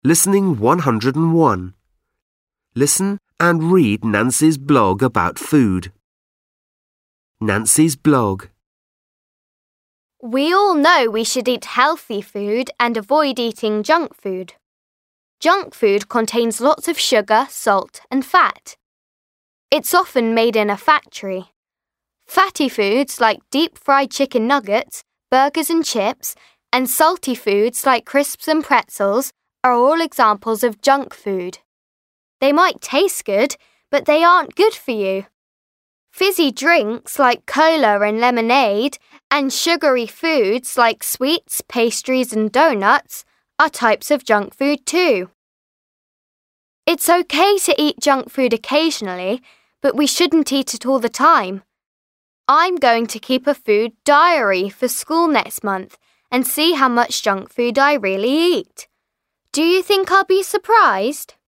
Listening 101. Listen and read Nancy's blog about food. Nancy's blog. We all know we should eat healthy food and avoid eating junk food. Junk food contains lots of sugar, salt, and fat. It's often made in a factory. Fatty foods like deep-fried chicken nuggets, burgers and chips, and salty foods like crisps and pretzels are all examples of junk food. They might taste good, but they aren't good for you. Fizzy drinks like cola and lemonade and sugary foods like sweets, pastries and donuts are types of junk food too. It's okay to eat junk food occasionally, but we shouldn't eat it all the time. I'm going to keep a food diary for school next month and see how much junk food I really eat. Do you think I'll be surprised?